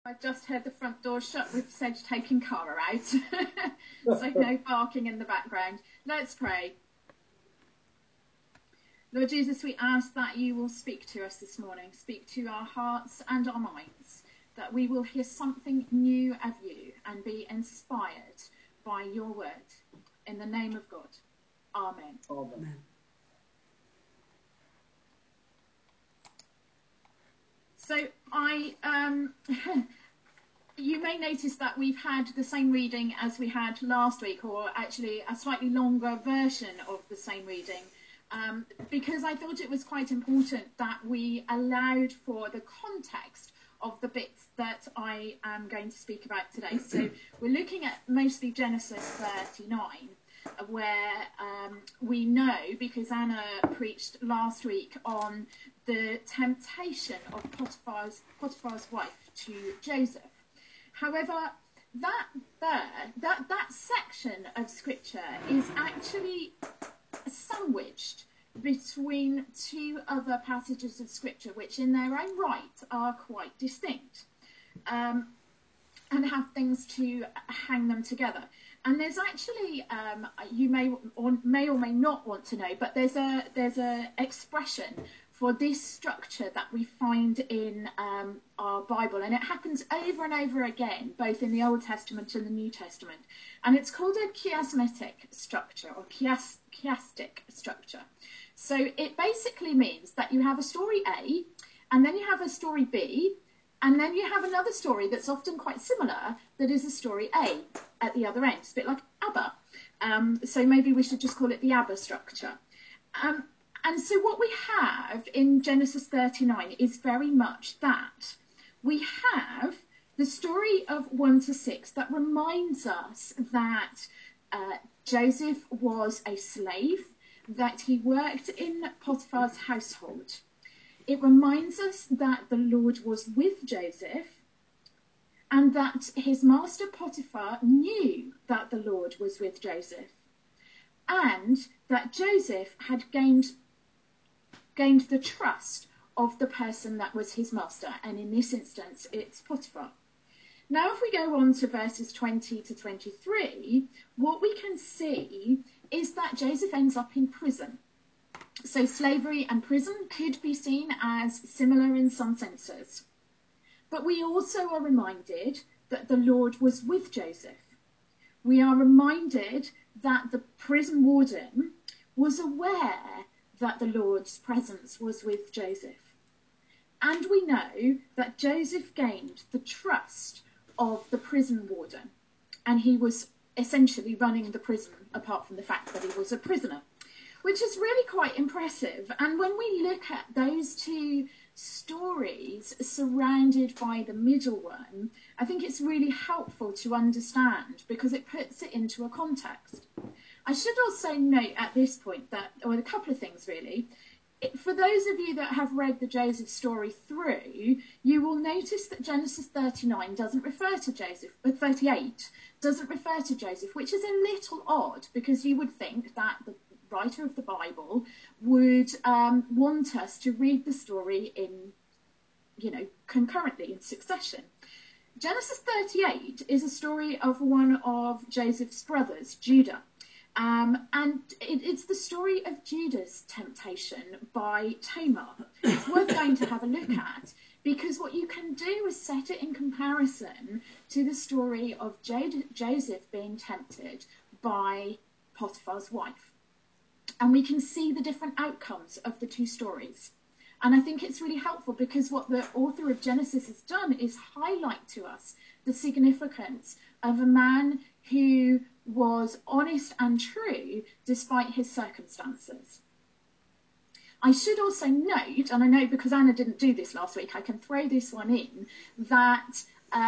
I just heard the front door shut with Sedge taking Cara out. So no barking in the background. Let's pray. Lord Jesus, we ask that you will speak to us this morning, speak to our hearts and our minds, that we will hear something new of you and be inspired by your word. In the name of God. Amen. Amen. So you may notice that we've had the same reading as we had last week, or actually a slightly longer version of the same reading, because I thought it was quite important that we allowed for the context of the bits that I am going to speak about today. So we're looking at mostly Genesis 39, where we know, because Anna preached last week on the temptation of Potiphar's wife to Joseph. However, that section of scripture is actually sandwiched between two other passages of scripture, which in their own right are quite distinct, and have things to hang them together. And there's actually, you may or may not want to know, but there's a expression for this structure that we find in our Bible, and it happens over and over again, both in the Old Testament and the New Testament. And it's called a chiasmatic structure, or chiastic structure. So it basically means that you have a story A, and then you have a story B, and then you have another story that's often quite similar, that is a story A at the other end. It's a bit like ABBA. So maybe we should just call it the ABBA structure. And so what we have in Genesis 39 is very much that. We have the story of 1 to 6 that reminds us that Joseph was a slave, that he worked in Potiphar's household. It reminds us that the Lord was with Joseph, and that his master Potiphar knew that the Lord was with Joseph, and that Joseph had gained the trust of the person that was his master, and in this instance it's Potiphar. Now if we go on to verses 20 to 23, what we can see is that Joseph ends up in prison. So slavery and prison could be seen as similar in some senses. But we also are reminded that the Lord was with Joseph. We are reminded that the prison warden was aware that the Lord's presence was with Joseph. And we know that Joseph gained the trust of the prison warden, and he was essentially running the prison, apart from the fact that he was a prisoner, which is really quite impressive. And when we look at those two stories surrounded by the middle one, I think it's really helpful to understand, because it puts it into a context. I should also note at this point that, or a couple of things really, for those of you that have read the Joseph story through, you will notice that Genesis 39 doesn't refer to Joseph, but 38 doesn't refer to Joseph, which is a little odd, because you would think that the writer of the Bible would want us to read the story in, concurrently, in succession. Genesis 38 is a story of one of Joseph's brothers, Judah. And it's the story of Judah's temptation by Tamar. It's worth going to have a look at, because what you can do is set it in comparison to the story of Joseph being tempted by Potiphar's wife. And we can see the different outcomes of the two stories. And I think it's really helpful, because what the author of Genesis has done is highlight to us the significance of a man who was honest and true despite his circumstances. I should also note, and I know because Anna didn't do this last week, I can throw this one in, that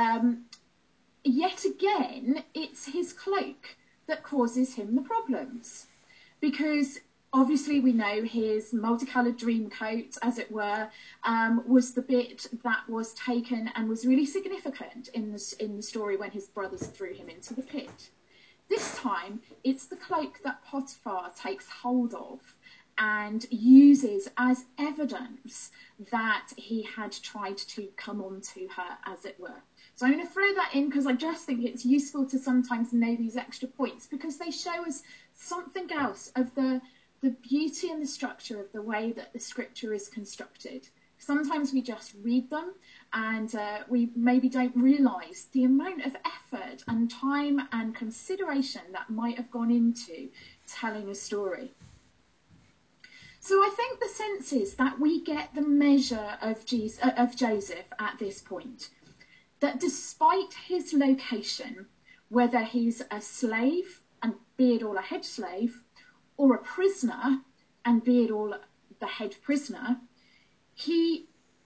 yet again it's his cloak that causes him the problems. Because obviously we know his multicoloured dream coat, as it were, was the bit that was taken and was really significant in the story when his brothers threw him into the pit. This time, it's the cloak that Potiphar takes hold of and uses as evidence that he had tried to come on to her, as it were. So I'm going to throw that in because I just think it's useful to sometimes know these extra points, because they show us something else of the beauty and the structure of the way that the scripture is constructed. Sometimes we just read them and we maybe don't realise the amount of effort and time and consideration that might have gone into telling a story. So I think the sense is that we get the measure of Joseph at this point, that despite his location, whether he's a slave and be it all a head slave, or a prisoner and be it all the head prisoner, he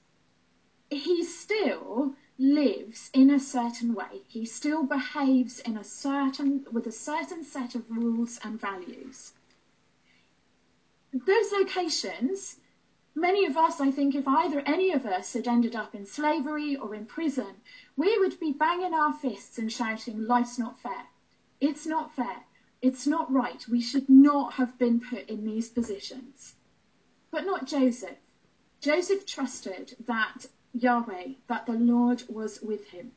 still lives in a certain way. He still behaves with a certain set of rules and values. Those locations, many of us, I think, if either any of us had ended up in slavery or in prison, we would be banging our fists and shouting, life's not fair. It's not fair. It's not right. We should not have been put in these positions. But not Joseph. Joseph trusted that Yahweh, that the Lord was with him.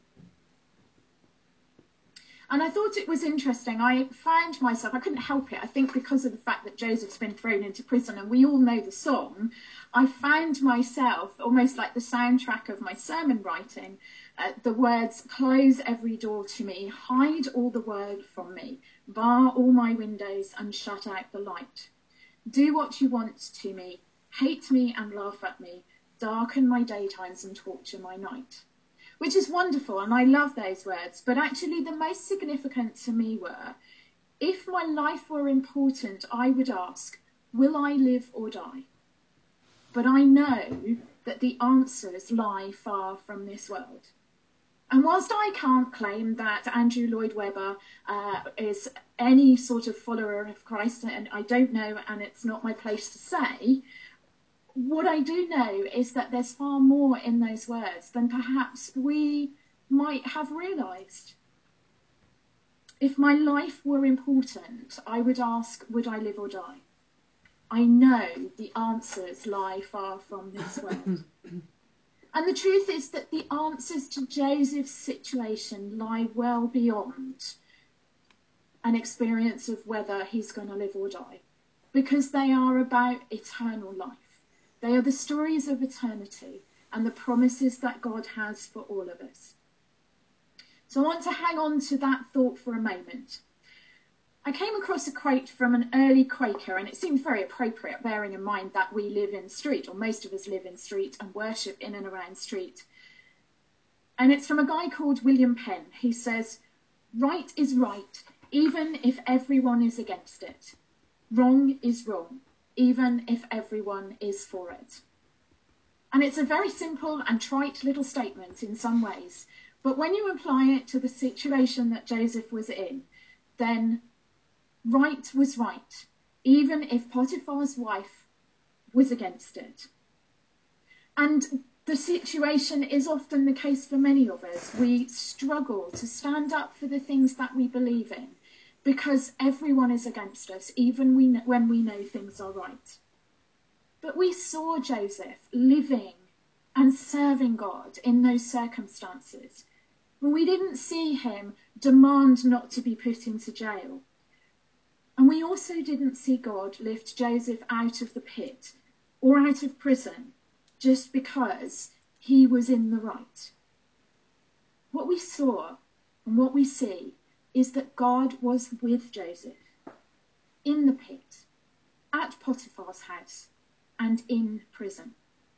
And I thought it was interesting. I found myself, I couldn't help it, I think because of the fact that Joseph's been thrown into prison and we all know the song, I found myself almost like the soundtrack of my sermon writing, the words, close every door to me, hide all the word from me, bar all my windows and shut out the light. Do what you want to me, hate me and laugh at me, darken my daytimes and torture my night. Which is wonderful, and I love those words, but actually the most significant to me were, if my life were important, I would ask, will I live or die? But I know that the answers lie far from this world. And whilst I can't claim that Andrew Lloyd Webber is any sort of follower of Christ, and I don't know, and it's not my place to say, what I do know is that there's far more in those words than perhaps we might have realised. If my life were important, I would ask, would I live or die? I know the answers lie far from this world. And the truth is that the answers to Joseph's situation lie well beyond an experience of whether he's going to live or die, because they are about eternal life. They are the stories of eternity and the promises that God has for all of us. So I want to hang on to that thought for a moment. I came across a quote from an early Quaker, and it seems very appropriate, bearing in mind that we live in Street, or most of us live in Street and worship in and around Street. And it's from a guy called William Penn. He says, right is right, even if everyone is against it. Wrong is wrong, even if everyone is for it. And it's a very simple and trite little statement in some ways, but when you apply it to the situation that Joseph was in, then right was right, even if Potiphar's wife was against it. And the situation is often the case for many of us. We struggle to stand up for the things that we believe in, because everyone is against us, even when we know things are right. But we saw Joseph living and serving God in those circumstances. We didn't see him demand not to be put into jail. And we also didn't see God lift Joseph out of the pit or out of prison just because he was in the right. What we saw and what we see is that God was with Joseph in the pit, at Potiphar's house, and in prison.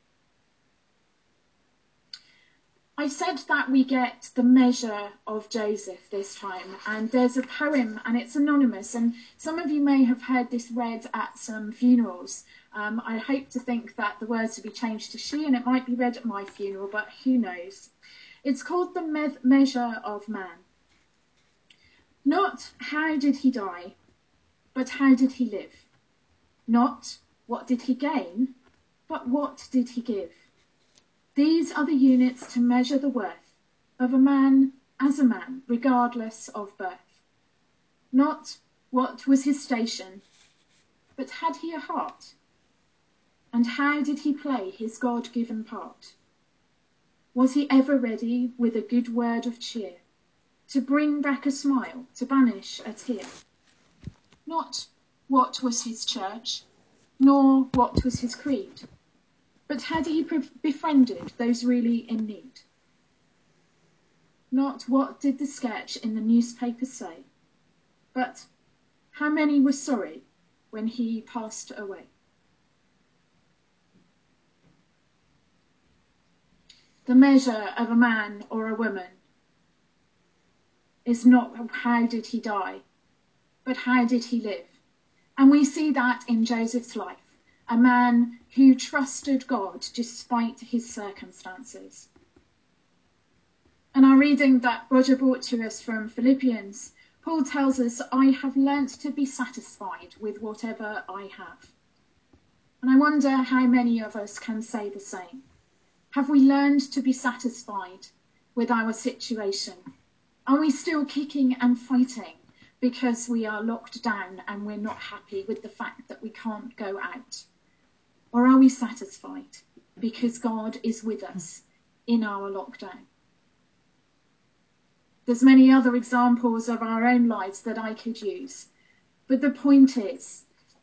I said that we get the measure of Joseph this time, and there's a poem, and it's anonymous, and some of you may have heard this read at some funerals. I hope to think that the words will be changed to she, and it might be read at my funeral, but who knows. It's called The Measure of Man. Not how did he die, but how did he live? Not what did he gain, but what did he give? These are the units to measure the worth of a man as a man, regardless of birth. Not what was his station, but had he a heart? And how did he play his God-given part? Was he ever ready with a good word of cheer, to bring back a smile, to banish a tear? Not what was his church, nor what was his creed, but had he befriended those really in need? Not what did the sketch in the newspaper say, but how many were sorry when he passed away? The measure of a man or a woman is not how did he die, but how did he live? And we see that in Joseph's life, a man who trusted God despite his circumstances. And our reading that Roger brought to us from Philippians, Paul tells us, I have learnt to be satisfied with whatever I have. And I wonder how many of us can say the same. Have we learned to be satisfied with our situation? Are we still kicking and fighting because we are locked down and we're not happy with the fact that we can't go out? Or are we satisfied because God is with us in our lockdown? There's many other examples of our own lives that I could use. But the point is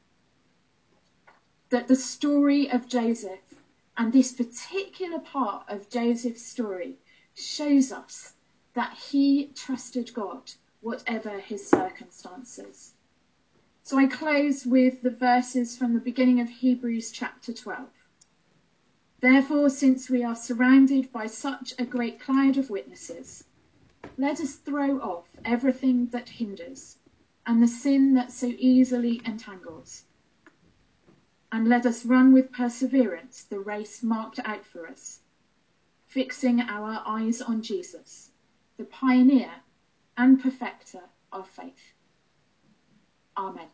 that the story of Joseph and this particular part of Joseph's story shows us that he trusted God, whatever his circumstances. So I close with the verses from the beginning of Hebrews chapter 12. Therefore, since we are surrounded by such a great cloud of witnesses, let us throw off everything that hinders and the sin that so easily entangles. And let us run with perseverance the race marked out for us, fixing our eyes on Jesus, the pioneer and perfecter of faith. Amen.